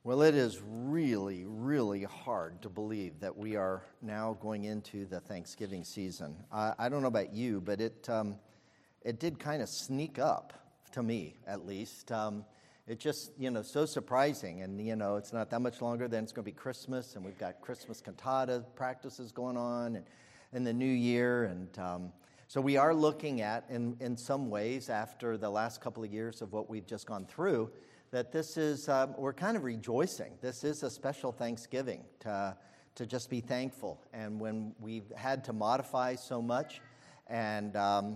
Well, it is really, really hard to believe that we are now going into the Thanksgiving season. I don't know about you, but it did kind of sneak up to me, at least. It just, so surprising. And, it's not that much longer, then it's going to be Christmas, and we've got Christmas cantata practices going on and the new year. And so we are looking at, in some ways, after the last couple of years of what we've just gone through, that this is, we're kind of rejoicing. This is a special Thanksgiving to just be thankful. And when we've had to modify so much, and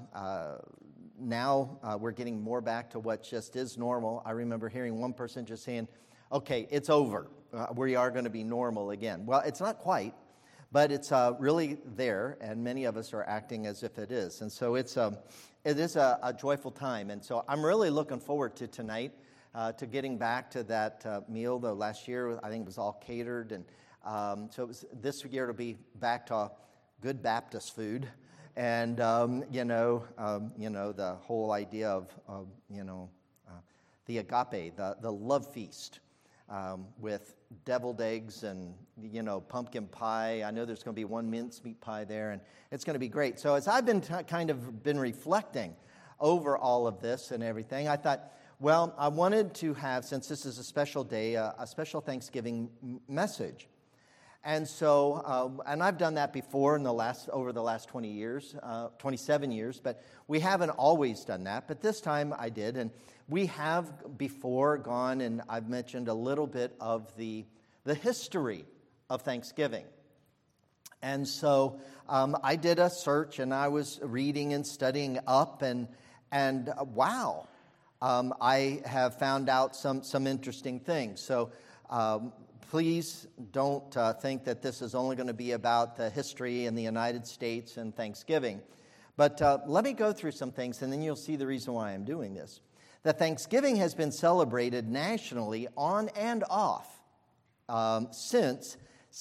now we're getting more back to what just is normal. I remember hearing one person just saying, okay, it's over. We are going to be normal again. Well, it's not quite, but it's really there, and many of us are acting as if it is. And so it is a joyful time. And so I'm really looking forward to tonight, to getting back to that meal. The last year, I think it was all catered, and so this year it'll be back to good Baptist food, and the whole idea of the agape, the love feast, with deviled eggs and pumpkin pie. I know there's going to be one mincemeat pie there, and it's going to be great. So as I've been kind of been reflecting over all of this and everything, I thought, well, I wanted to have, since this is a special day, a special Thanksgiving message. And so, and I've done that before over the last 27 years, but we haven't always done that. But this time I did, and we have before gone, and I've mentioned a little bit of the history of Thanksgiving. And so I did a search, and I was reading and studying up, and wow. I have found out some interesting things. So please don't think that this is only going to be about the history in the United States and Thanksgiving. But let me go through some things, and then you'll see the reason why I'm doing this. That Thanksgiving has been celebrated nationally on and off since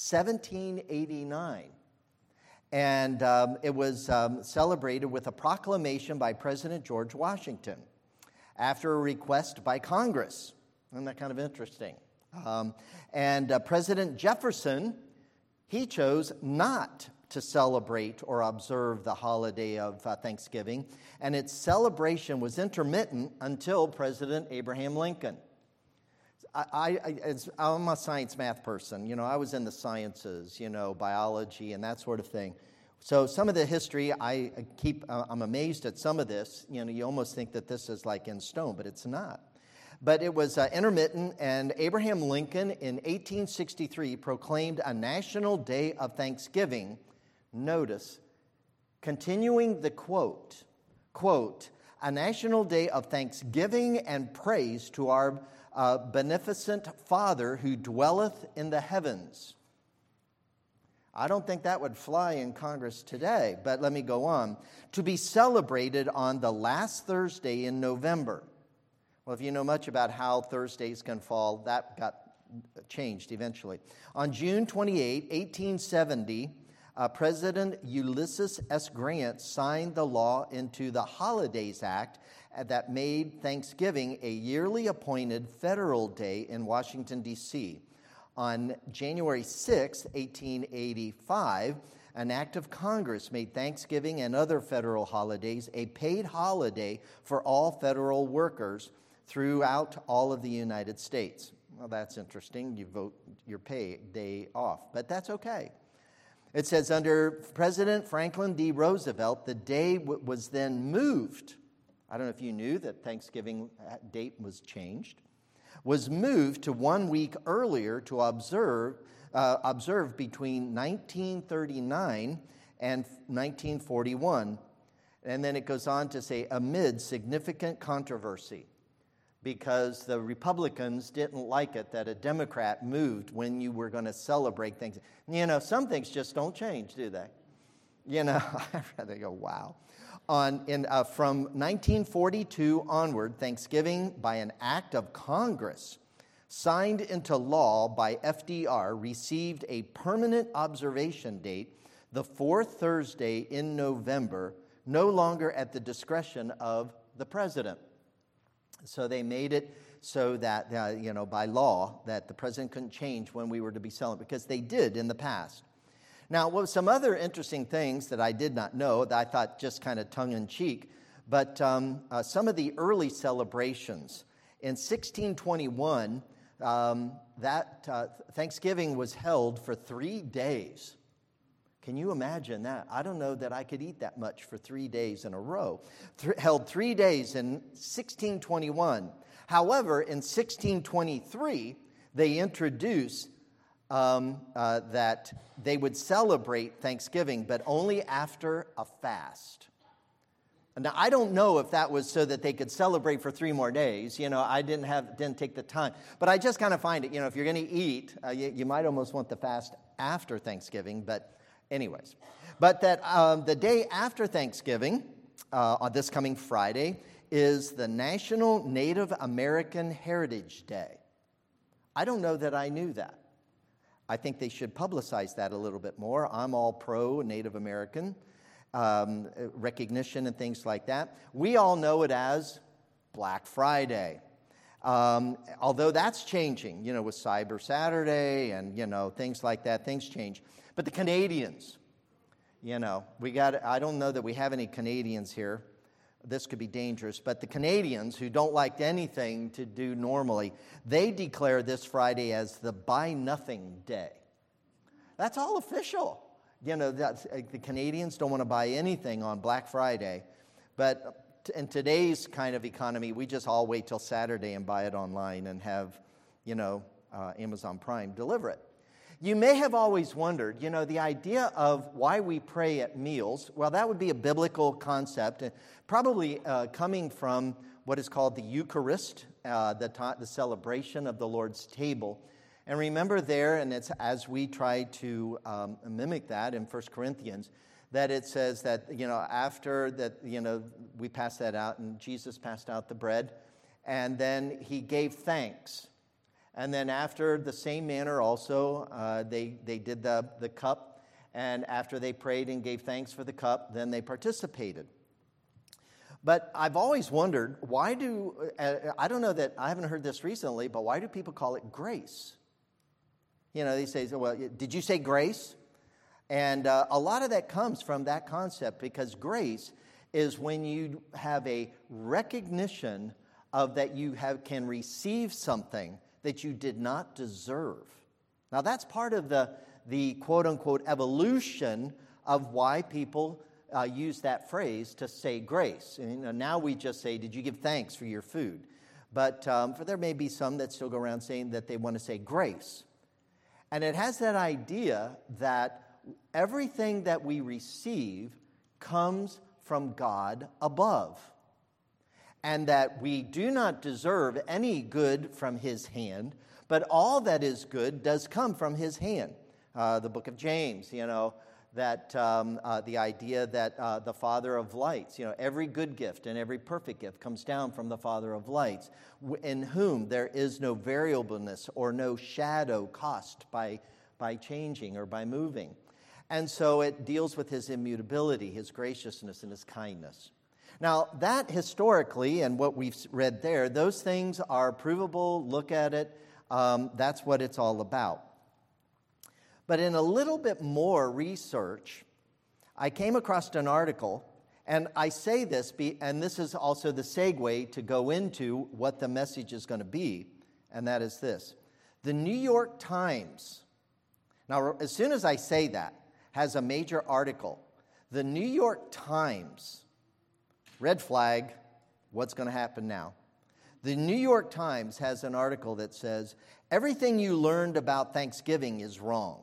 1789. And it was celebrated with a proclamation by President George Washington, after a request by Congress. Isn't that kind of interesting? And President Jefferson, he chose not to celebrate or observe the holiday of Thanksgiving, and its celebration was intermittent until President Abraham Lincoln. I'm a science math person. I was in the sciences, biology and that sort of thing. So some of the history, I'm amazed at some of this. You almost think that this is like in stone, but it's not. But it was intermittent, and Abraham Lincoln in 1863 proclaimed a national day of Thanksgiving. Notice, continuing the quote, a national day of thanksgiving and praise to our beneficent Father who dwelleth in the heavens. I don't think that would fly in Congress today, but let me go on. To be celebrated on the last Thursday in November. Well, if you know much about how Thursdays can fall, that got changed eventually. On June 28, 1870, President Ulysses S. Grant signed the law into the Holidays Act that made Thanksgiving a yearly appointed federal day in Washington, D.C. On January 6, 1885, an act of Congress made Thanksgiving and other federal holidays a paid holiday for all federal workers throughout all of the United States. Well, that's interesting. You vote your pay day off, but that's okay. It says under President Franklin D. Roosevelt, the day was then moved. I don't know if you knew that Thanksgiving date was changed. Was moved to 1 week earlier to observe between 1939 and 1941. And then it goes on to say, amid significant controversy, because the Republicans didn't like it that a Democrat moved when you were going to celebrate things. Some things just don't change, do they? I'd rather go, wow. From 1942 onward, Thanksgiving, by an act of Congress, signed into law by FDR, received a permanent observation date, the fourth Thursday in November, no longer at the discretion of the president. So they made it so that, by law, that the president couldn't change when we were to be celebrating, because they did in the past. Now, some other interesting things that I did not know, that I thought just kind of tongue-in-cheek, but some of the early celebrations. In 1621, Thanksgiving was held for 3 days. Can you imagine that? I don't know that I could eat that much for 3 days in a row. Held 3 days in 1621. However, in 1623, they introduced that they would celebrate Thanksgiving, but only after a fast. Now, I don't know if that was so that they could celebrate for 3 more days. I didn't take the time. But I just kind of find it, if you're going to eat, you might almost want the fast after Thanksgiving. But anyways, but that the day after Thanksgiving, on this coming Friday, is the National Native American Heritage Day. I don't know that I knew that. I think they should publicize that a little bit more. I'm all pro Native American recognition and things like that. We all know it as Black Friday. Although that's changing, with Cyber Saturday and, things like that, things change. But the Canadians, I don't know that we have any Canadians here. This could be dangerous, but the Canadians who don't like anything to do normally, they declare this Friday as the Buy Nothing Day. That's all official. The Canadians don't want to buy anything on Black Friday, but in today's kind of economy, we just all wait till Saturday and buy it online and have, Amazon Prime deliver it. You may have always wondered, the idea of why we pray at meals, well, that would be a biblical concept, probably coming from what is called the Eucharist, the celebration of the Lord's table. And remember there, and it's as we try to mimic that in 1 Corinthians, that it says that, after that, we pass that out, and Jesus passed out the bread, and then he gave thanks. And then after the same manner also, they did the cup. And after they prayed and gave thanks for the cup, then they participated. But I've always wondered, why I don't know that, I haven't heard this recently, but why do people call it grace? They say, well, did you say grace? And a lot of that comes from that concept, because grace is when you have a recognition of that you can receive something that you did not deserve. Now, that's part of the quote-unquote evolution of why people use that phrase to say grace. And now we just say, did you give thanks for your food? But for there may be some that still go around saying that they want to say grace. And it has that idea that everything that we receive comes from God above, and that we do not deserve any good from his hand, but all that is good does come from his hand. The book of James, that the idea that the Father of lights, every good gift and every perfect gift comes down from the Father of lights, in whom there is no variableness or no shadow cost by changing or by moving. And so it deals with his immutability, his graciousness, and his kindness. Now, that historically, and what we've read there, those things are provable. Look at it. That's what it's all about. But in a little bit more research, I came across an article, and I say this, and this is also the segue to go into what the message is going to be, and that is this. The New York Times, now as soon as I say that, has a major article. The New York Times, red flag, what's going to happen now? The New York Times has an article that says, everything you learned about Thanksgiving is wrong.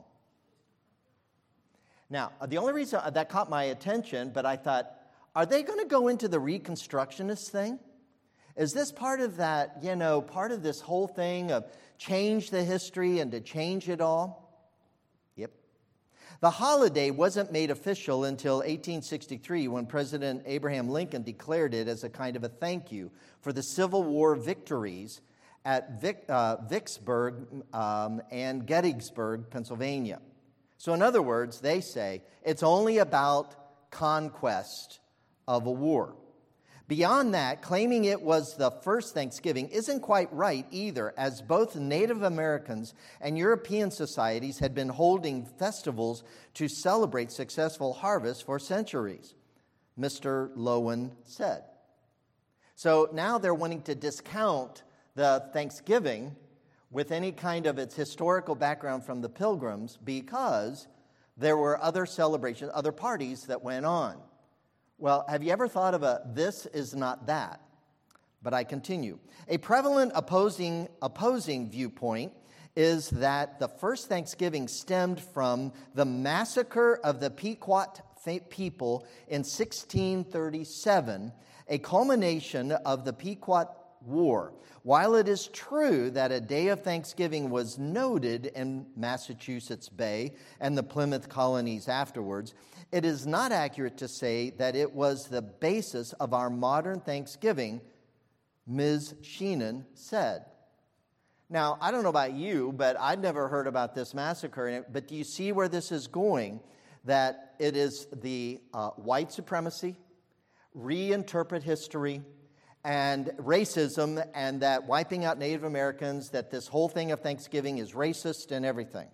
Now, the only reason that caught my attention, but I thought, are they going to go into the Reconstructionist thing? Is this part of that, part of this whole thing of change the history and to change it all? Yep. The holiday wasn't made official until 1863 when President Abraham Lincoln declared it as a kind of a thank you for the Civil War victories at Vicksburg and Gettysburg, Pennsylvania. So in other words, they say it's only about conquest of a war. Beyond that, claiming it was the first Thanksgiving isn't quite right either, as both Native Americans and European societies had been holding festivals to celebrate successful harvests for centuries, Mr. Loewen said. So now they're wanting to discount the Thanksgiving with any kind of its historical background from the Pilgrims because there were other celebrations, other parties that went on. Well, have you ever thought of this is not that? But I continue. A prevalent opposing viewpoint is that the first Thanksgiving stemmed from the massacre of the Pequot people in 1637, a culmination of the Pequot War. While it is true that a day of Thanksgiving was noted in Massachusetts Bay and the Plymouth colonies afterwards, it is not accurate to say that it was the basis of our modern Thanksgiving, Ms. Sheenan said. Now, I don't know about you, but I'd never heard about this massacre. But do you see where this is going? That it is the white supremacy, reinterpret history, and racism, and that wiping out Native Americans, that this whole thing of Thanksgiving is racist and everything.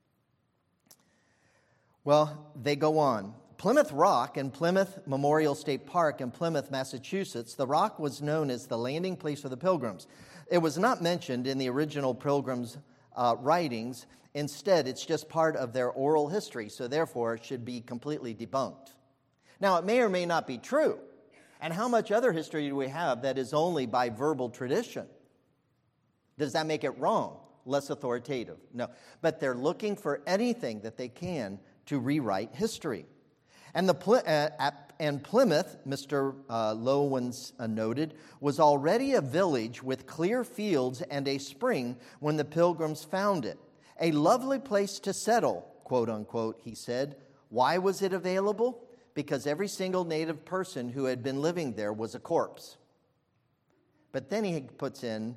Well, they go on. Plymouth Rock and Plymouth Memorial State Park in Plymouth, Massachusetts, the rock was known as the landing place for the Pilgrims. It was not mentioned in the original Pilgrims' writings. Instead, it's just part of their oral history, so therefore it should be completely debunked. Now, it may or may not be true. And how much other history do we have that is only by verbal tradition? Does that make it wrong? Less authoritative? No. But they're looking for anything that they can to rewrite history. And Plymouth, Mr. Loewen noted, was already a village with clear fields and a spring when the Pilgrims found it. A lovely place to settle, quote unquote, he said. Why was it available? Because every single native person who had been living there was a corpse. But then he puts in,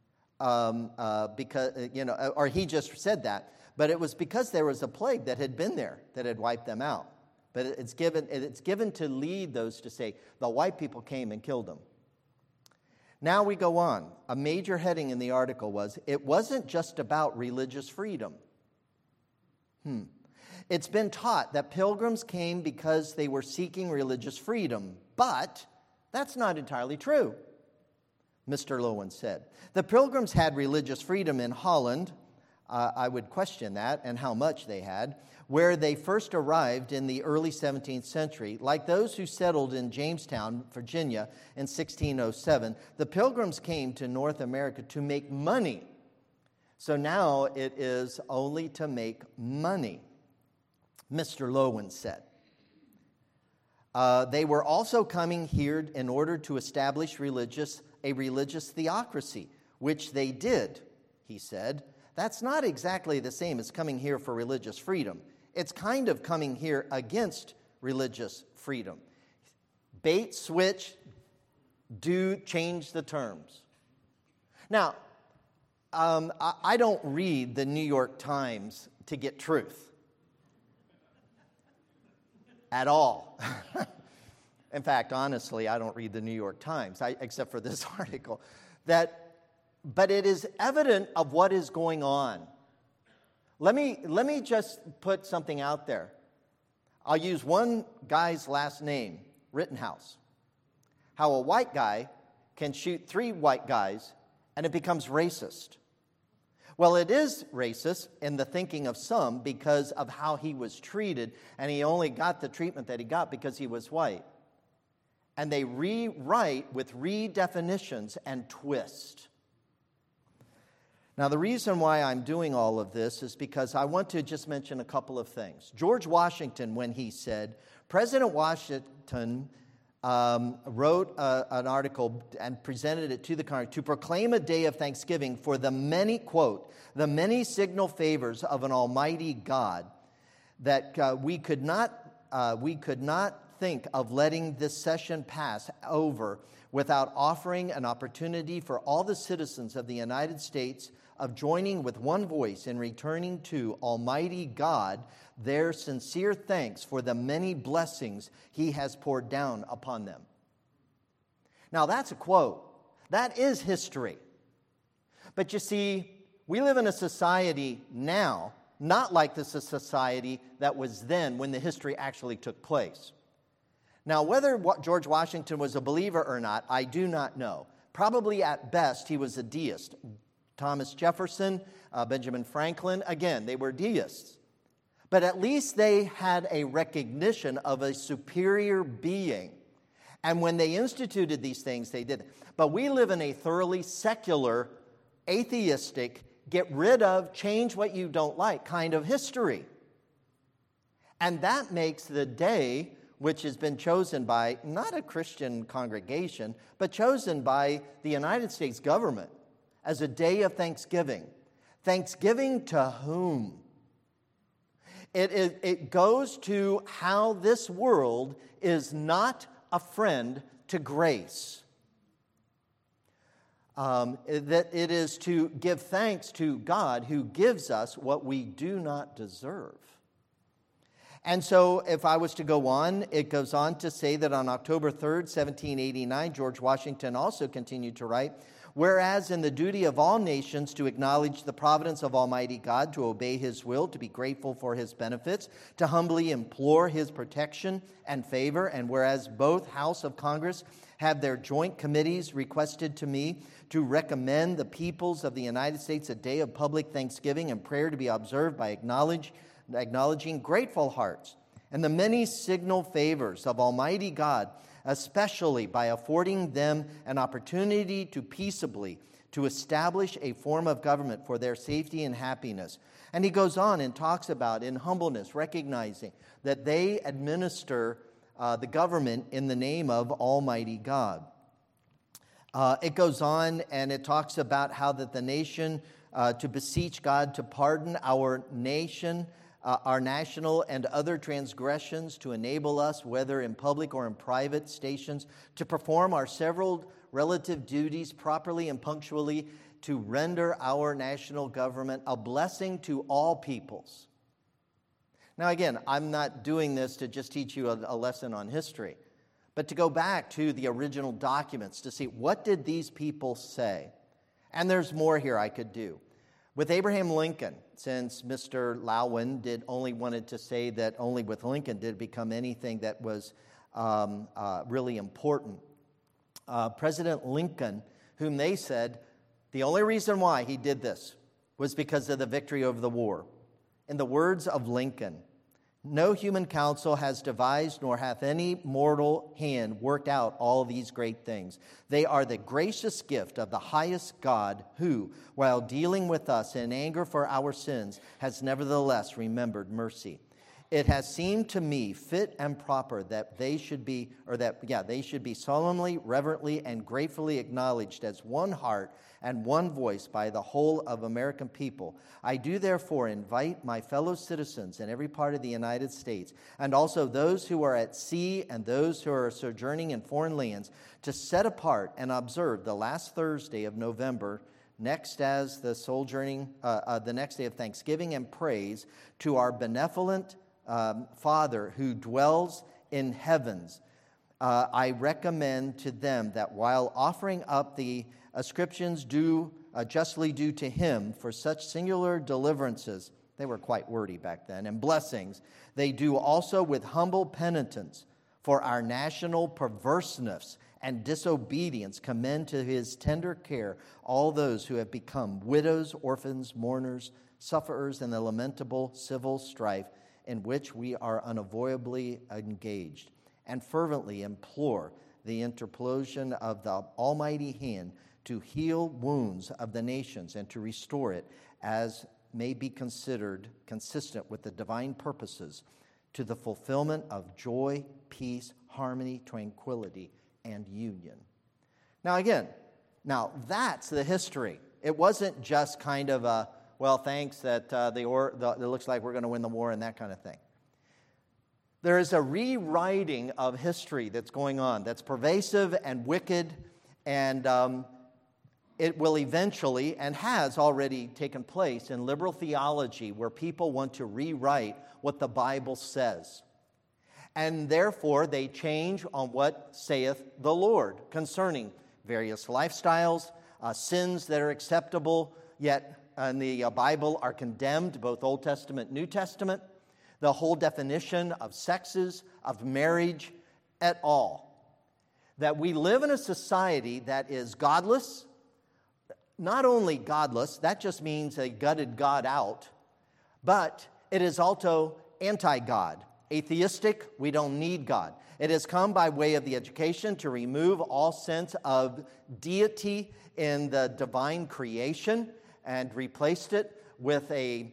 or he just said that, but it was because there was a plague that had been there that had wiped them out. But it's given to lead those to say, the white people came and killed them. Now we go on. A major heading in the article was, it wasn't just about religious freedom. It's been taught that pilgrims came because they were seeking religious freedom, but that's not entirely true, Mr. Loewen said. The pilgrims had religious freedom in Holland. I would question that and how much they had, where they first arrived in the early 17th century. Like those who settled in Jamestown, Virginia in 1607, the pilgrims came to North America to make money. So now it is only to make money, Mr. Loewen said. They were also coming here in order to establish a religious theocracy, which they did, he said. That's not exactly the same as coming here for religious freedom. It's kind of coming here against religious freedom. Bait, switch, do change the terms. Now, I don't read the New York Times to get truth. At all. In fact, honestly, I don't read the New York Times, except for this article. But it is evident of what is going on. Let me just put something out there. I'll use one guy's last name, Rittenhouse. How a white guy can shoot 3 white guys and it becomes racist. Well, it is racist in the thinking of some because of how he was treated, and he only got the treatment that he got because he was white. And they rewrite with redefinitions and twist. Now, the reason why I'm doing all of this is because I want to just mention a couple of things. George Washington, when he said, President Washington wrote an article and presented it to the Congress to proclaim a day of thanksgiving for the many, quote, the many signal favors of an almighty God, that we could not think of letting this session pass over without offering an opportunity for all the citizens of the United States of joining with one voice in returning to Almighty God their sincere thanks for the many blessings He has poured down upon them. Now, that's a quote. That is history. But you see, we live in a society now, not like this is a society that was then when the history actually took place. Now, whether George Washington was a believer or not, I do not know. Probably at best, he was a deist. Thomas Jefferson, Benjamin Franklin, again, they were deists. But at least they had a recognition of a superior being. And when they instituted these things, they did it. But we live in a thoroughly secular, atheistic, get rid of, change what you don't like kind of history. And that makes the day, which has been chosen by not a Christian congregation, but chosen by the United States government as a day of thanksgiving. Thanksgiving to whom? It goes to how this world is not a friend to grace. That it is to give thanks to God who gives us what we do not deserve. And so if I was to go on, it goes on to say that on October 3rd, 1789, George Washington also continued to write, whereas in the duty of all nations to acknowledge the providence of Almighty God, to obey His will, to be grateful for His benefits, to humbly implore His protection and favor, and whereas both House of Congress have their joint committees requested to me to recommend the peoples of the United States a day of public thanksgiving and prayer to be observed by acknowledging grateful hearts and the many signal favors of Almighty God, especially by affording them an opportunity to peaceably to establish a form of government for their safety and happiness. And he goes on and talks about, in humbleness, recognizing that they administer the government in the name of Almighty God. It goes on and it talks about how that the nation, to beseech God to pardon our nation, our national and other transgressions, to enable us, whether in public or in private stations, to perform our several relative duties properly and punctually, to render our national government a blessing to all peoples. Now again, I'm not doing this to just teach you a lesson on history, but to go back to the original documents to see what did these people say. And there's more here I could do. With Abraham Lincoln, since Mr. Lowen wanted to say that only with Lincoln did it become anything that was really important. President Lincoln, whom they said the only reason why he did this was because of the victory over the war. In the words of Lincoln, no human counsel has devised nor hath any mortal hand worked out all these great things. They are the gracious gift of the highest God who, while dealing with us in anger for our sins, has nevertheless remembered mercy. It has seemed to me fit and proper that they should be solemnly, reverently, and gratefully acknowledged as one heart and one voice by the whole of American people. I do therefore invite my fellow citizens in every part of the United States, and also those who are at sea and those who are sojourning in foreign lands, to set apart and observe the last Thursday of November, next as the next day of thanksgiving and praise to our benevolent Father who dwells in heavens. I recommend to them that while offering up the ascriptions justly due to Him for such singular deliverances, they were quite wordy back then, and blessings, they do also with humble penitence for our national perverseness and disobedience commend to His tender care all those who have become widows, orphans, mourners, sufferers in the lamentable civil strife in which we are unavoidably engaged, and fervently implore the interposition of the Almighty hand to heal wounds of the nations and to restore it as may be considered consistent with the divine purposes to the fulfillment of joy, peace, harmony, tranquility, and union. Now that's the history. It wasn't just kind of a, well, thanks that it looks like we're going to win the war and that kind of thing. There is a rewriting of history that's going on that's pervasive and wicked, and it will eventually, and has already taken place in liberal theology, where people want to rewrite what the Bible says. And therefore, they change on what saith the Lord concerning various lifestyles, sins that are acceptable, yet in the Bible are condemned, both Old Testament, New Testament, the whole definition of sexes, of marriage, at all. That we live in a society that is godless. Not only godless, that just means they gutted God out, but it is also anti-God. Atheistic, we don't need God. It has come by way of the education to remove all sense of deity in the divine creation and replaced it with a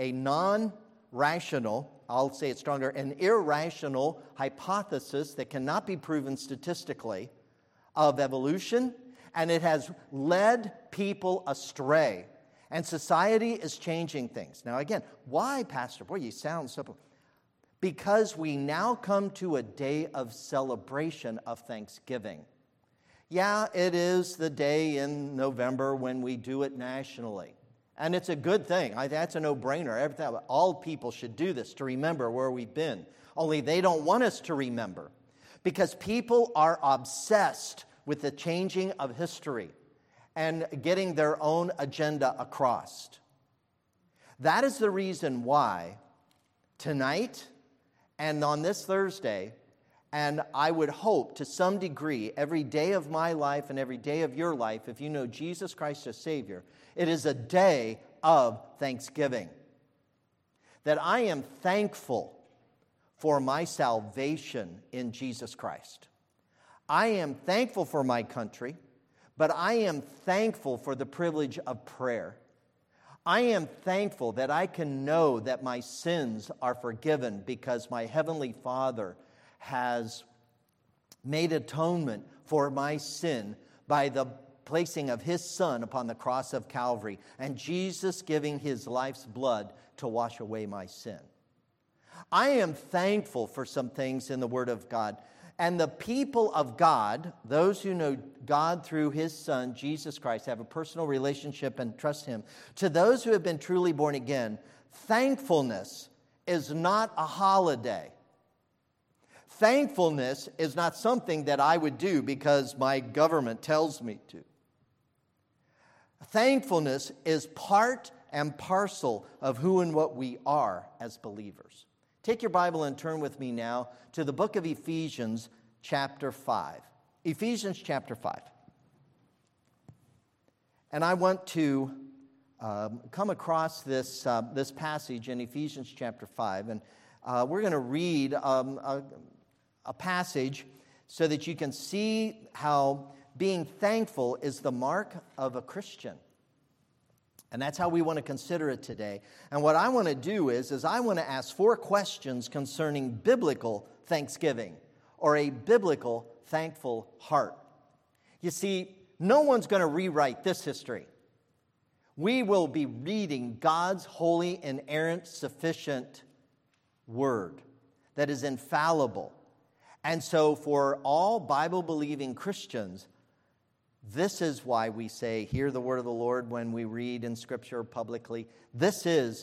non-rational, I'll say it stronger, an irrational hypothesis that cannot be proven statistically of evolution, and it has led people astray. And society is changing things. Now again, why, Pastor? Boy, you sound so... Because we now come to a day of celebration of Thanksgiving. Yeah, it is the day in November when we do it nationally. And it's a good thing. That's a no-brainer. All people should do this to remember where we've been. Only they don't want us to remember. Because people are obsessed with the changing of history and getting their own agenda across. That is the reason why tonight and on this Thursday, and I would hope to some degree every day of my life and every day of your life, if you know Jesus Christ as Savior, it is a day of thanksgiving. That I am thankful for my salvation in Jesus Christ. I am thankful for my country, but I am thankful for the privilege of prayer. I am thankful that I can know that my sins are forgiven because my Heavenly Father has made atonement for my sin by the placing of His Son upon the cross of Calvary and Jesus giving His life's blood to wash away my sin. I am thankful for some things in the Word of God. And the people of God, those who know God through His Son, Jesus Christ, have a personal relationship and trust Him. To those who have been truly born again, thankfulness is not a holiday. Thankfulness is not something that I would do because my government tells me to. Thankfulness is part and parcel of who and what we are as believers. Take your Bible and turn with me now to the book of Ephesians, chapter 5. Ephesians, chapter 5. And I want to come across this passage in Ephesians, chapter 5. And we're going to read a passage so that you can see how being thankful is the mark of a Christian. And that's how we want to consider it today. And what I want to do is I want to ask 4 questions concerning biblical thanksgiving or a biblical thankful heart. You see, no one's going to rewrite this history. We will be reading God's holy, inerrant, sufficient word that is infallible. And so for all Bible-believing Christians, this is why we say, hear the word of the Lord when we read in Scripture publicly. This is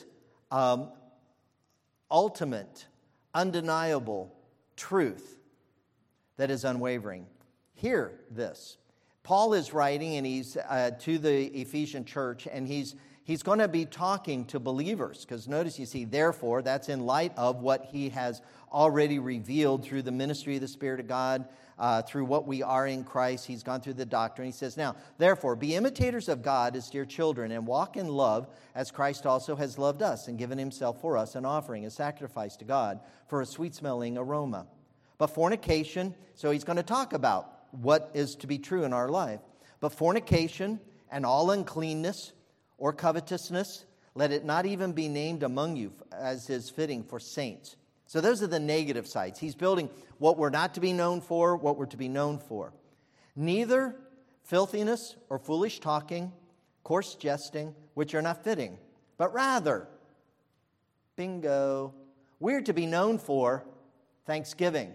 ultimate, undeniable truth that is unwavering. Hear this. Paul is writing, and he's to the Ephesian church, and he's going to be talking to believers. Because notice, you see, therefore, that's in light of what he has already revealed through the ministry of the Spirit of God, through what we are in Christ. He's gone through the doctrine. He says, now, therefore, be imitators of God as dear children, and walk in love as Christ also has loved us and given himself for us, an offering, a sacrifice to God for a sweet-smelling aroma. But fornication, so he's going to talk about what is to be true in our life. But fornication and all uncleanness or covetousness, let it not even be named among you as is fitting for saints. So those are the negative sides. He's building what we're not to be known for, what we're to be known for. Neither filthiness or foolish talking, coarse jesting, which are not fitting, but rather, bingo, we're to be known for thanksgiving.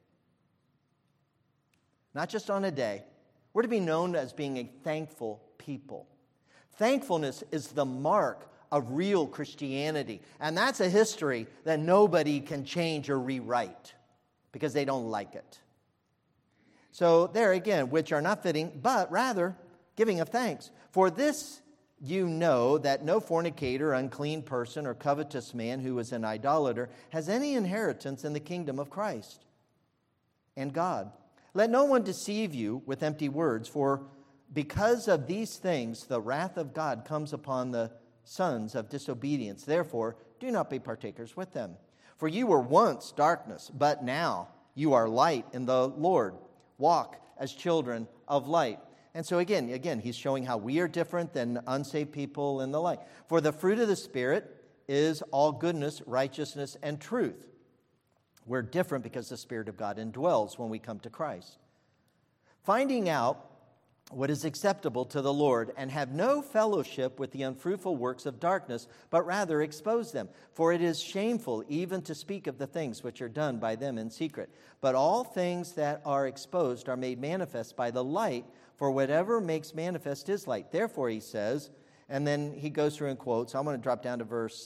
Not just on a day. We're to be known as being a thankful people. Thankfulness is the mark of real Christianity. And that's a history that nobody can change or rewrite. because they don't like it. So there again, which are not fitting, but rather giving of thanks. For this you know that no fornicator, unclean person, or covetous man who is an idolater has any inheritance in the kingdom of Christ and God. Let no one deceive you with empty words, for because of these things the wrath of God comes upon the sons of disobedience. Therefore, do not be partakers with them. For you were once darkness, but now you are light in the Lord. Walk as children of light. And so again, he's showing how we are different than unsaved people and the like. For the fruit of the Spirit is all goodness, righteousness, and truth. We're different because the Spirit of God indwells when we come to Christ. Finding out what is acceptable to the Lord, and have no fellowship with the unfruitful works of darkness, but rather expose them. For it is shameful even to speak of the things which are done by them in secret. But all things that are exposed are made manifest by the light, for whatever makes manifest is light. Therefore, he says, and then he goes through and quotes. I'm going to drop down to verse,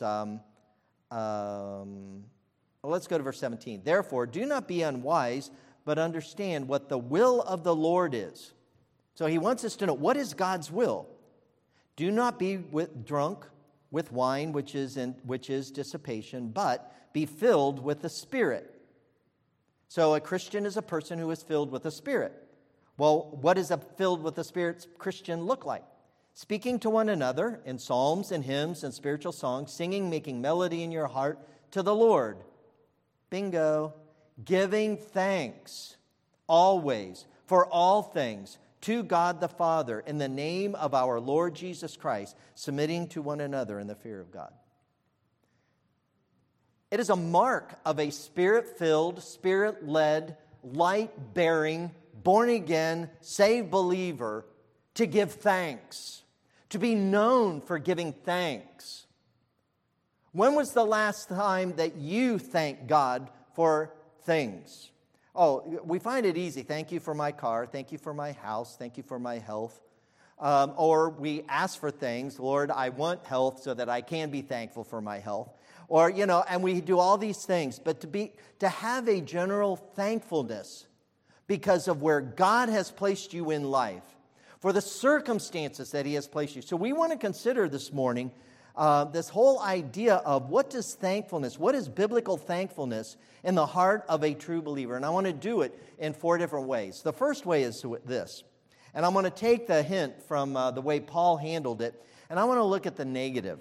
let's go to verse 17. Therefore, do not be unwise, but understand what the will of the Lord is. So he wants us to know, what is God's will? Do not be drunk with wine, which is dissipation, but be filled with the Spirit. So a Christian is a person who is filled with the Spirit. Well, what does a filled with the Spirit Christian look like? Speaking to one another in psalms and hymns and spiritual songs, singing, making melody in your heart to the Lord. Bingo. Giving thanks always for all things to God the Father in the name of our Lord Jesus Christ, submitting to one another in the fear of God. It is a mark of a Spirit-filled, Spirit-led, light-bearing, born-again, saved believer to give thanks, to be known for giving thanks. When was the last time that you thanked God for things? Oh, we find it easy. Thank you for my car. Thank you for my house. Thank you for my health. Or we ask for things. Lord, I want health so that I can be thankful for my health. Or, and we do all these things. But to have a general thankfulness because of where God has placed you in life, for the circumstances that He has placed you. So we want to consider this morning this whole idea of what is biblical thankfulness in the heart of a true believer. And I want to do it in 4 different ways. The first way is this. And I'm going to take the hint from the way Paul handled it, and I want to look at the negative.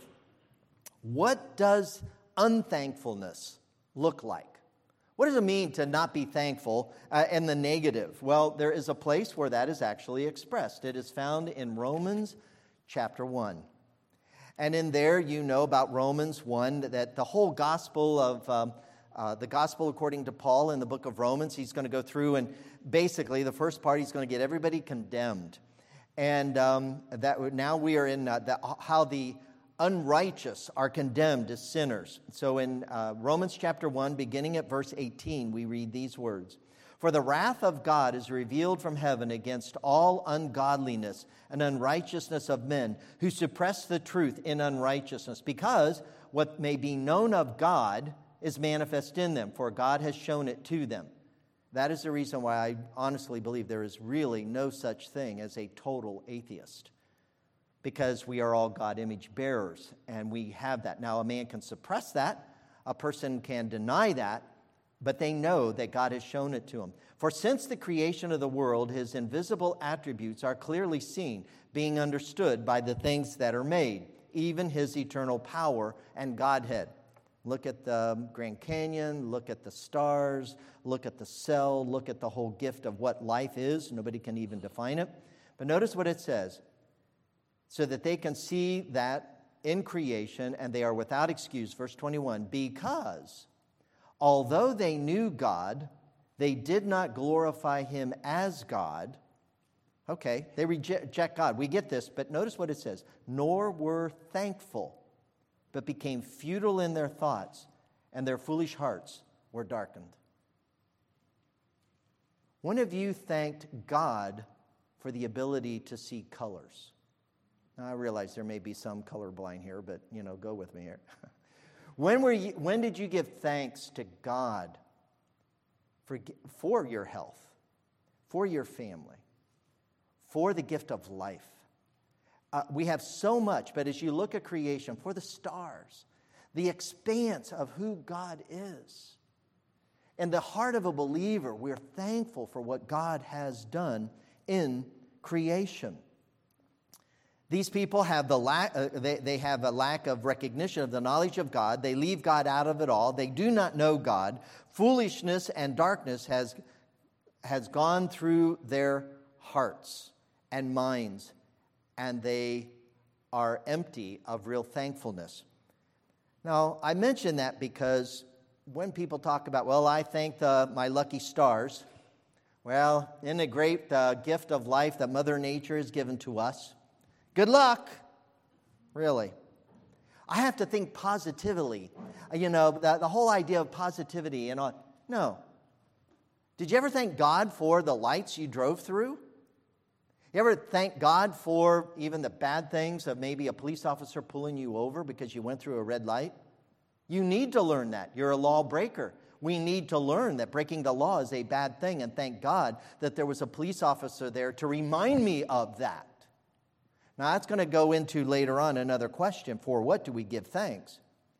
What does unthankfulness look like? What does it mean to not be thankful in the negative? Well, there is a place where that is actually expressed. It is found in Romans chapter 1. And in there, you know about Romans 1, that the whole gospel of the gospel according to Paul in the book of Romans, he's going to go through and basically the first part, he's going to get everybody condemned. And that now we are in how the unrighteous are condemned as sinners. So in Romans chapter 1, beginning at verse 18, we read these words. For the wrath of God is revealed from heaven against all ungodliness and unrighteousness of men who suppress the truth in unrighteousness, because what may be known of God is manifest in them, for God has shown it to them. That is the reason why I honestly believe there is really no such thing as a total atheist, because we are all God image bearers, and we have that. Now, a man can suppress that, a person can deny that, but they know that God has shown it to them. For since the creation of the world, His invisible attributes are clearly seen, being understood by the things that are made, even His eternal power and Godhead. Look at the Grand Canyon, look at the stars, look at the cell, look at the whole gift of what life is. Nobody can even define it. But notice what it says. So that they can see that in creation, and they are without excuse. Verse 21, because although they knew God, they did not glorify Him as God. Okay, they reject God. We get this, but notice what it says. Nor were thankful, but became futile in their thoughts, and their foolish hearts were darkened. When have you thanked God for the ability to see colors? Now, I realize there may be some colorblind here, but, go with me here. When did you give thanks to God for your health, for your family, for the gift of life. We have so much, but as you look at creation, for the stars, the expanse of who God is. In the heart of a believer, we're thankful for what God has done in creation. These people have they have a lack of recognition of the knowledge of God. They leave God out of it all. They do not know God. Foolishness and darkness has gone through their hearts and minds, and they are empty of real thankfulness. Now, I mention that because when people talk about, well, I thank my lucky stars, well, isn't it great, the gift of life that Mother Nature has given to us? Good luck. Really. I have to think positively. The whole idea of positivity and all. No. Did you ever thank God for the lights you drove through? You ever thank God for even the bad things of maybe a police officer pulling you over because you went through a red light? You need to learn that. You're a lawbreaker. We need to learn that breaking the law is a bad thing, and thank God that there was a police officer there to remind me of that. Now, that's going to go into later on another question. For what do we give thanks?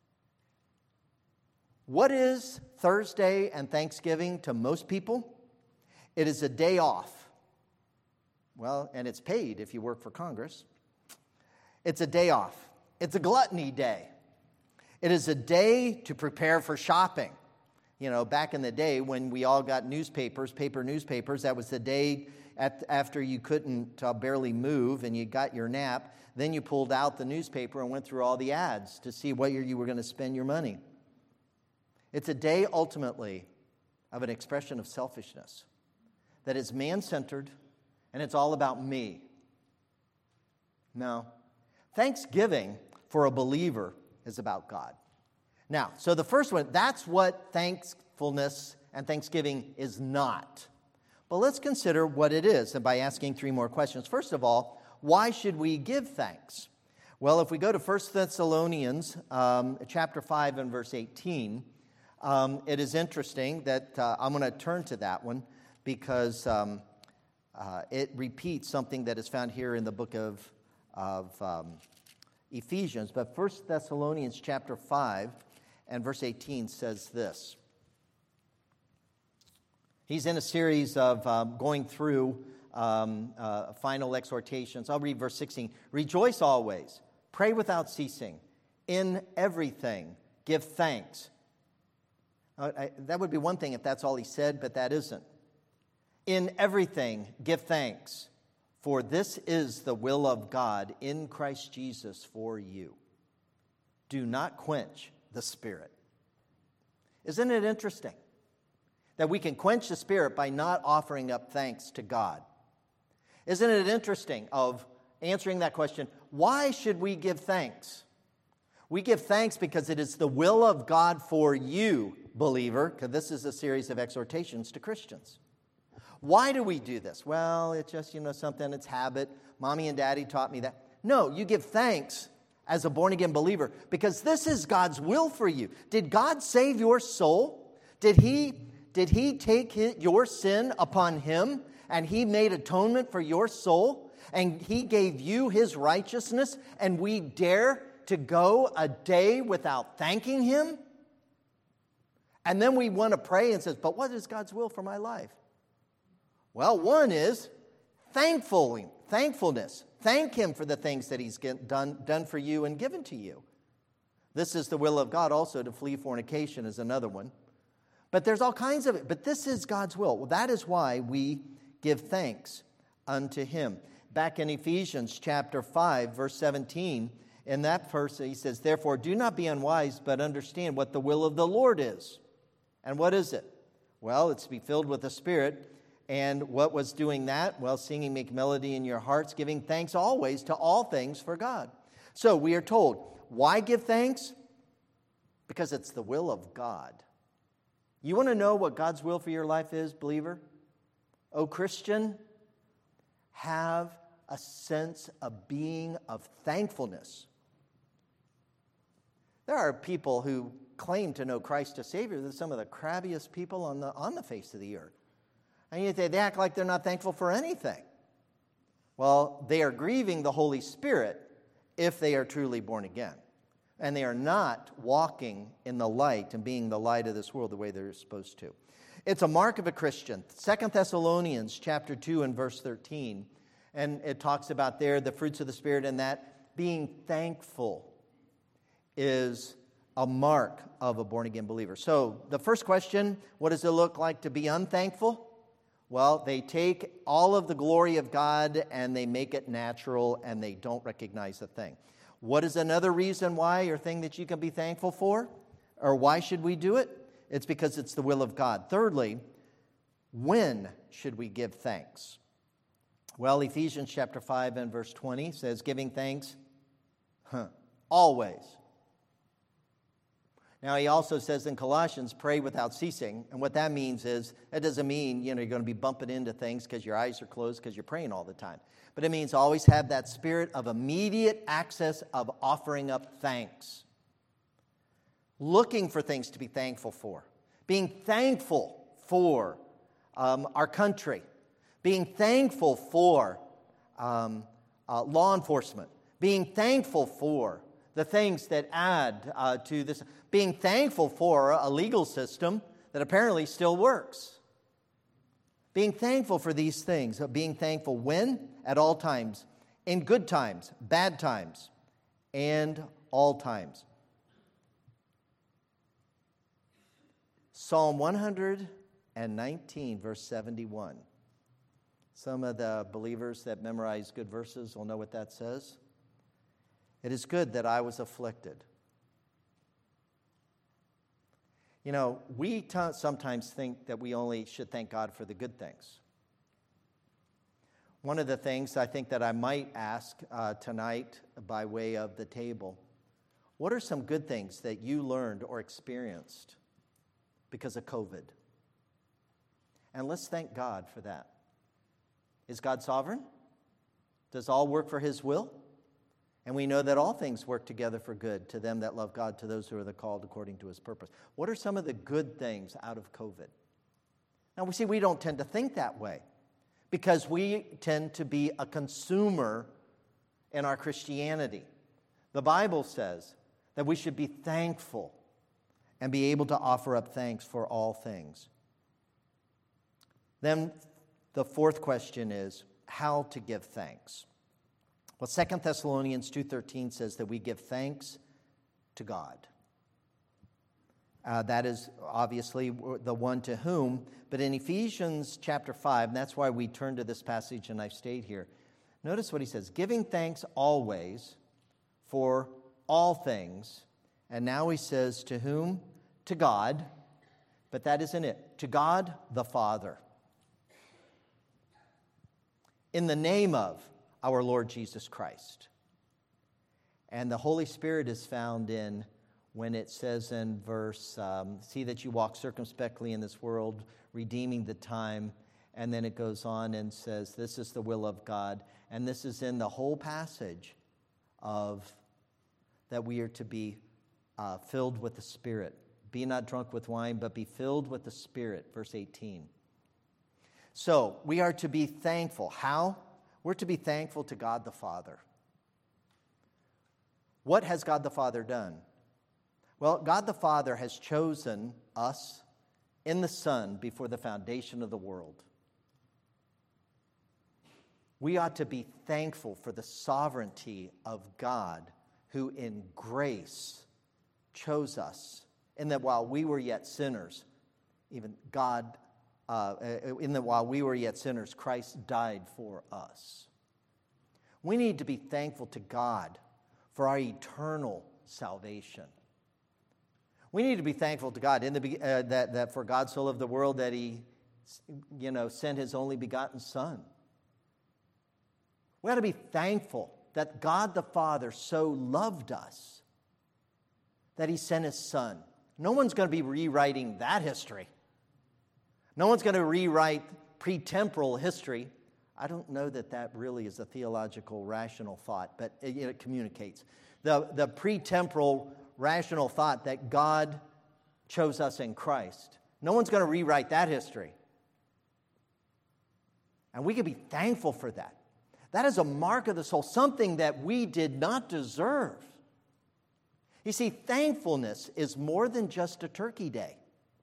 What is Thursday and Thanksgiving to most people? It is a day off. Well, and it's paid if you work for Congress. It's a day off. It's a gluttony day. It is a day to prepare for shopping. Back in the day when we all got paper newspapers, that was the day after you couldn't barely move and you got your nap. Then you pulled out the newspaper and went through all the ads to see where you were going to spend your money. It's a day ultimately of an expression of selfishness that is man-centered, and it's all about me. No. Thanksgiving for a believer is about God. Now, so the first one, that's what thankfulness and thanksgiving is not. But let's consider what it is, and by asking 3 more questions. First of all, why should we give thanks? Well, if we go to 1 Thessalonians chapter 5 and verse 18, it is interesting that I'm going to turn to that one because it repeats something that is found here in the book of Ephesians. But 1 Thessalonians chapter 5 and verse 18 says this. He's in a series of going through final exhortations. I'll read verse 16. Rejoice always, pray without ceasing, in everything give thanks. That would be one thing if that's all he said, but that isn't. In everything give thanks, for this is the will of God in Christ Jesus for you. Do not quench the Spirit. Isn't it interesting that we can quench the Spirit by not offering up thanks to God? Isn't it interesting of answering that question, why should we give thanks? We give thanks because it is the will of God for you, believer, because this is a series of exhortations to Christians. Why do we do this? Well, it's just, something, it's habit. Mommy and Daddy taught me that. No, you give thanks as a born-again believer because this is God's will for you. Did God save your soul? Did He take your sin upon Him and He made atonement for your soul and He gave you His righteousness and we dare to go a day without thanking Him? And then we want to pray and says, but what is God's will for my life? Well, one is thankfulness. Thank Him for the things that He's done for you and given to you. This is the will of God also to flee fornication is another one. But there's all kinds of it. But this is God's will. Well, that is why we give thanks unto Him. Back in Ephesians chapter 5, verse 17, in that verse he says, therefore do not be unwise, but understand what the will of the Lord is. And what is it? Well, it's to be filled with the Spirit. And what was doing that? Well, singing, make melody in your hearts, giving thanks always to all things for God. So we are told, why give thanks? Because it's the will of God. You want to know what God's will for your life is, believer? Oh, Christian, have a sense of being of thankfulness. There are people who claim to know Christ as Savior, they're some of the crabbiest people on the face of the earth. And yet they act like they're not thankful for anything. Well, they are grieving the Holy Spirit if they are truly born again. And they are not walking in the light and being the light of this world the way they're supposed to. It's a mark of a Christian. 2 Thessalonians chapter 2 and verse 13. And it talks about there the fruits of the Spirit, and that being thankful is a mark of a born-again believer. So the first question, what does it look like to be unthankful? Well, they take all of the glory of God and they make it natural and they don't recognize the thing. What is another reason why or thing that you can be thankful for? Or why should we do it? It's because it's the will of God. Thirdly, when should we give thanks? Well, Ephesians chapter 5 and verse 20 says, giving thanks always. Now, he also says in Colossians, pray without ceasing. And what that means is, it doesn't mean, you're going to be bumping into things because your eyes are closed because you're praying all the time. But it means always have that spirit of immediate access of offering up thanks. Looking for things to be thankful for. Being thankful for our country. Being thankful for law enforcement. Being thankful for the things that add to this. Being thankful for a legal system that apparently still works. Being thankful for these things. Being thankful when? At all times. In good times, bad times, and all times. Psalm 119, verse 71. Some of the believers that memorize good verses will know what that says. It is good that I was afflicted. You know, we sometimes think that we only should thank God for the good things. One of the things I think that I might ask tonight by way of the table, what are some good things that you learned or experienced because of COVID? And let's thank God for that. Is God sovereign? Does all work for His will? And we know that all things work together for good to them that love God, to those who are the called according to His purpose. What are some of the good things out of COVID? Now, we don't tend to think that way because we tend to be a consumer in our Christianity. The Bible says that we should be thankful and be able to offer up thanks for all things. Then the fourth question is how to give thanks. Well, 2 Thessalonians 2:13 says that we give thanks to God. That is obviously the one to whom. But in Ephesians chapter 5, and that's why we turn to this passage and I've stayed here. Notice what he says, giving thanks always for all things. And now he says to whom? To God. But that isn't it. To God the Father. In the name of our Lord Jesus Christ. And the Holy Spirit is found in when it says in verse, see that you walk circumspectly in this world, redeeming the time. And then it goes on and says, this is the will of God. And this is in the whole passage of that we are to be filled with the Spirit. Be not drunk with wine, but be filled with the Spirit. Verse 18. So we are to be thankful. How? We're to be thankful to God the Father. What has God the Father done? Well, God the Father has chosen us in the Son before the foundation of the world. We ought to be thankful for the sovereignty of God who in grace chose us, and that while we were yet sinners, while we were yet sinners, Christ died for us. We need to be thankful to God for our eternal salvation. We need to be thankful to God that for God so loved the world that He, sent His only begotten Son. We ought to be thankful that God the Father so loved us that He sent His Son. No one's going to be rewriting that history. No one's going to rewrite pre-temporal history. I don't know that really is a theological, rational thought, but it communicates. The pre-temporal rational thought that God chose us in Christ. No one's going to rewrite that history. And we can be thankful for that. That is a mark of the soul, something that we did not deserve. You see, thankfulness is more than just a turkey day.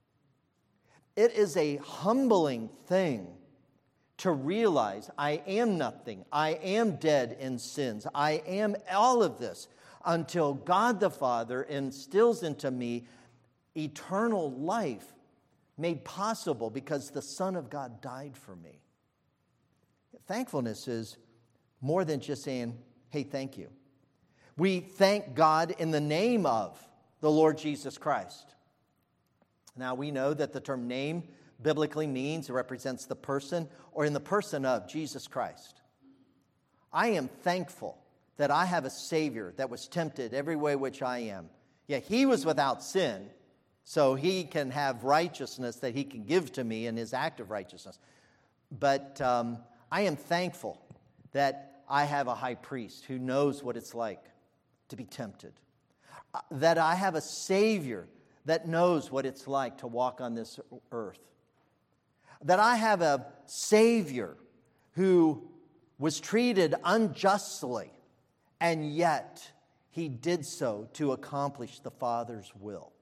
It is a humbling thing to realize I am nothing. I am dead in sins. I am all of this until God the Father instills into me eternal life made possible because the Son of God died for me. Thankfulness is more than just saying, hey, thank you. We thank God in the name of the Lord Jesus Christ. Now, we know that the term name biblically means it represents the person or in the person of Jesus Christ. I am thankful that I have a Savior that was tempted every way which I am. Yet He was without sin, so He can have righteousness that He can give to me in His act of righteousness. But I am thankful that I have a high priest who knows what it's like to be tempted. That I have a Savior that knows what it's like to walk on this earth. That I have a Savior who was treated unjustly, and yet He did so to accomplish the Father's will.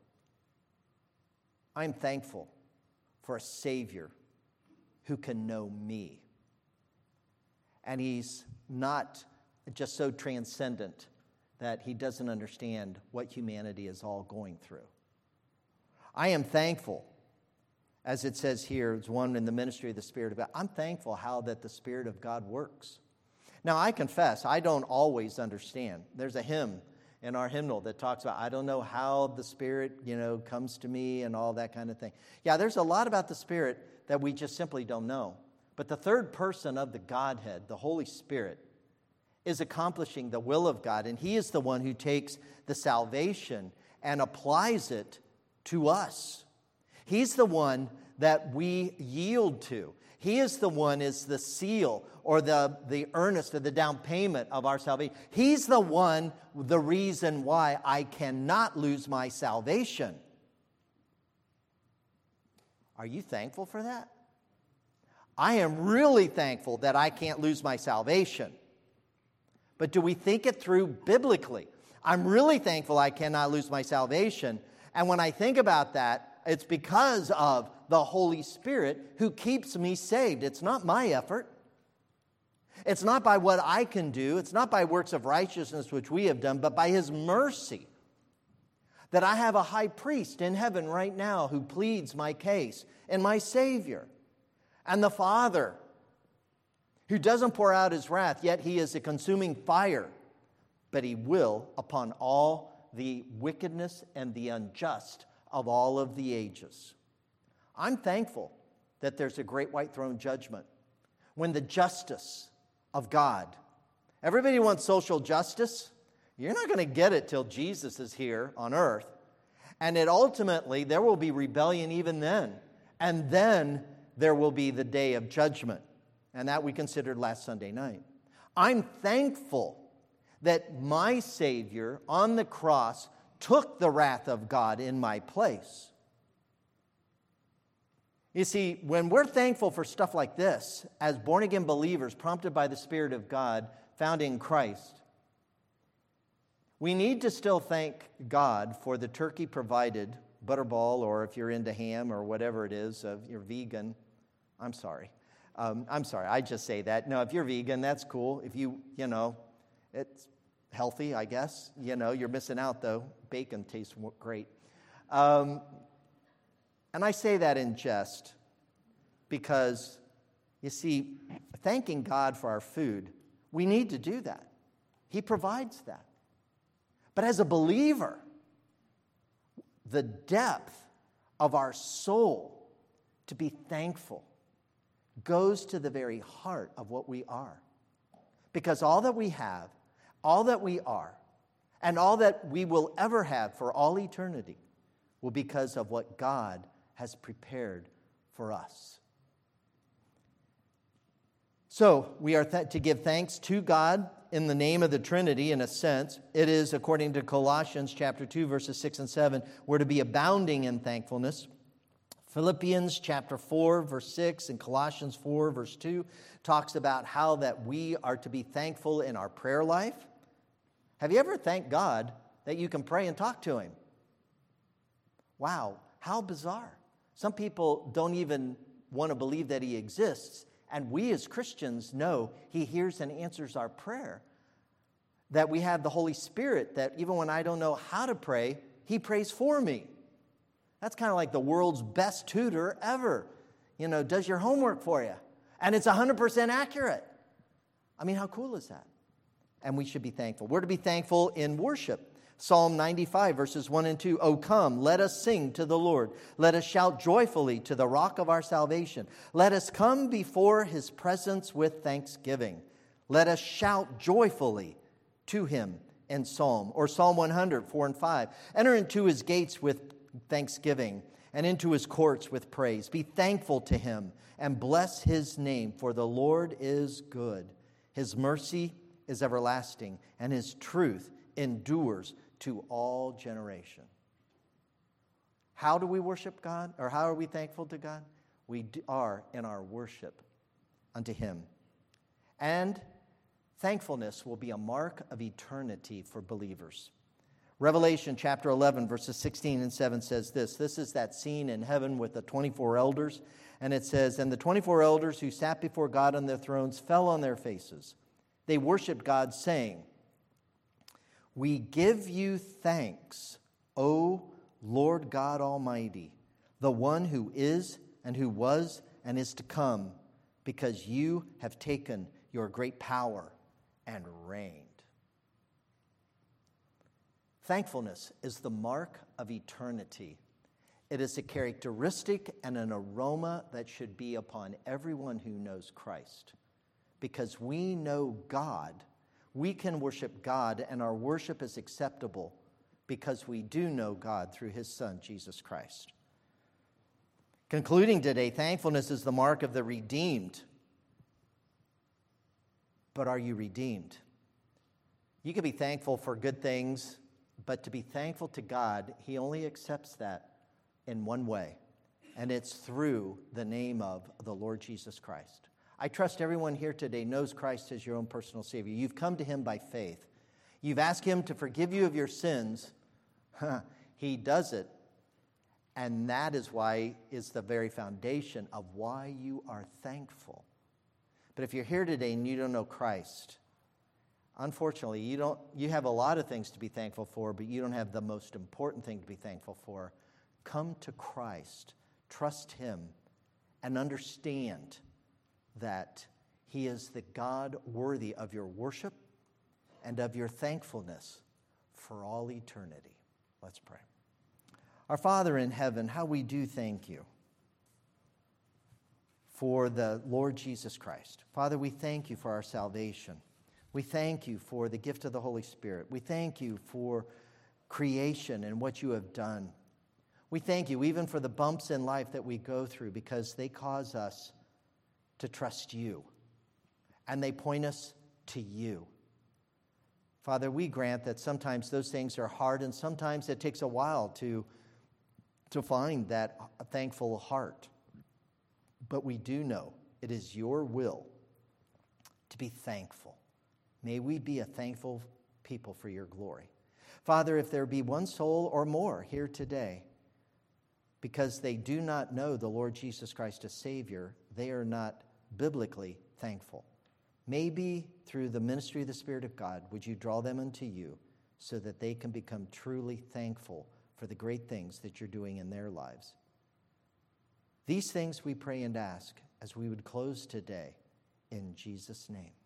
I'm thankful for a Savior who can know me. And He's not just so transcendent that He doesn't understand what humanity is all going through. I am thankful, as it says here, it's one in the ministry of the Spirit of God. I'm thankful how that the Spirit of God works. Now, I confess, I don't always understand. There's a hymn in our hymnal that talks about, I don't know how the Spirit, comes to me and all that kind of thing. Yeah, there's a lot about the Spirit that we just simply don't know. But the third person of the Godhead, the Holy Spirit, is accomplishing the will of God, and He is the one who takes the salvation and applies it to us. He's the one that we yield to. He is the one is the seal or the earnest or the down payment of our salvation. He's the one, the reason why I cannot lose my salvation. Are you thankful for that? I am really thankful that I can't lose my salvation. But do we think it through biblically? I'm really thankful I cannot lose my salvation. And when I think about that, it's because of the Holy Spirit who keeps me saved. It's not my effort. It's not by what I can do. It's not by works of righteousness which we have done, but by His mercy. That I have a high priest in heaven right now who pleads my case and my Savior. And the Father who doesn't pour out His wrath, yet He is a consuming fire. But He will upon all the wickedness and the unjust of all of the ages. I'm thankful that there's a great white throne judgment when the justice of God. Everybody wants social justice. You're not going to get it till Jesus is here on earth. And ultimately, there will be rebellion even then. And then there will be the day of judgment. And that we considered last Sunday night. I'm thankful that my Savior on the cross took the wrath of God in my place. You see, when we're thankful for stuff like this, as born-again believers prompted by the Spirit of God found in Christ, we need to still thank God for the turkey provided, butterball, or if you're into ham or whatever it is, if you're vegan, I'm sorry, I just say that. No, if you're vegan, that's cool. If it's healthy, I guess. You're missing out, though. Bacon tastes great. And I say that in jest because, you see, thanking God for our food, we need to do that. He provides that. But as a believer, the depth of our soul to be thankful goes to the very heart of what we are. Because all that we have, all that we are, and all that we will ever have for all eternity will be because of what God has prepared for us. So we are to give thanks to God in the name of the Trinity, in a sense. It is, according to Colossians chapter 2, verses 6 and 7, we're to be abounding in thankfulness. Philippians chapter 4, verse 6, and Colossians 4, verse 2, talks about how that we are to be thankful in our prayer life. Have you ever thanked God that you can pray and talk to Him? Wow, how bizarre. Some people don't even want to believe that He exists, and we as Christians know He hears and answers our prayer. That we have the Holy Spirit, that even when I don't know how to pray, He prays for me. That's kind of like the world's best tutor ever. Does your homework for you. And it's 100% accurate. I mean, how cool is that? And we should be thankful. We're to be thankful in worship. Psalm 95, verses 1 and 2. "O come, let us sing to the Lord. Let us shout joyfully to the rock of our salvation. Let us come before His presence with thanksgiving. Let us shout joyfully to Him in psalm." Or Psalm 100, 4 and 5. "Enter into His gates with thanksgiving and into His courts with praise. Be thankful to Him and bless His name, for the Lord is good. His mercy is everlasting, and His truth endures to all generation." How do we worship God? Or how are we thankful to God? We are in our worship unto Him. And thankfulness will be a mark of eternity for believers. Revelation chapter 11, verses 16 and 7 says this. This is that scene in heaven with the 24 elders. And it says, "And the 24 elders who sat before God on their thrones fell on their faces. They worshiped God, saying, 'We give you thanks, O Lord God Almighty, the one who is and who was and is to come, because you have taken your great power and reigned.'" Thankfulness is the mark of eternity. It is a characteristic and an aroma that should be upon everyone who knows Christ. Because we know God, we can worship God, and our worship is acceptable because we do know God through His Son, Jesus Christ. Concluding today, thankfulness is the mark of the redeemed. But are you redeemed? You can be thankful for good things, but to be thankful to God, He only accepts that in one way, and it's through the name of the Lord Jesus Christ. I trust everyone here today knows Christ as your own personal Savior. You've come to Him by faith. You've asked Him to forgive you of your sins. He does it, and that is the very foundation of why you are thankful. But if you're here today and you don't know Christ, unfortunately, you have a lot of things to be thankful for, but you don't have the most important thing to be thankful for. Come to Christ, trust Him, and understand that He is the God worthy of your worship and of your thankfulness for all eternity. Let's pray. Our Father in heaven, how we do thank You for the Lord Jesus Christ. Father, we thank You for our salvation. We thank You for the gift of the Holy Spirit. We thank You for creation and what You have done. We thank You even for the bumps in life that we go through, because they cause us to trust You, and they point us to You. Father, we grant that sometimes those things are hard, and sometimes it takes a while to find that thankful heart. But we do know it is Your will to be thankful. May we be a thankful people for Your glory. Father, if there be one soul or more here today, because they do not know the Lord Jesus Christ as Savior, they are not biblically thankful. Maybe through the ministry of the Spirit of God, would You draw them unto You so that they can become truly thankful for the great things that You're doing in their lives. These things we pray and ask as we would close today in Jesus' name.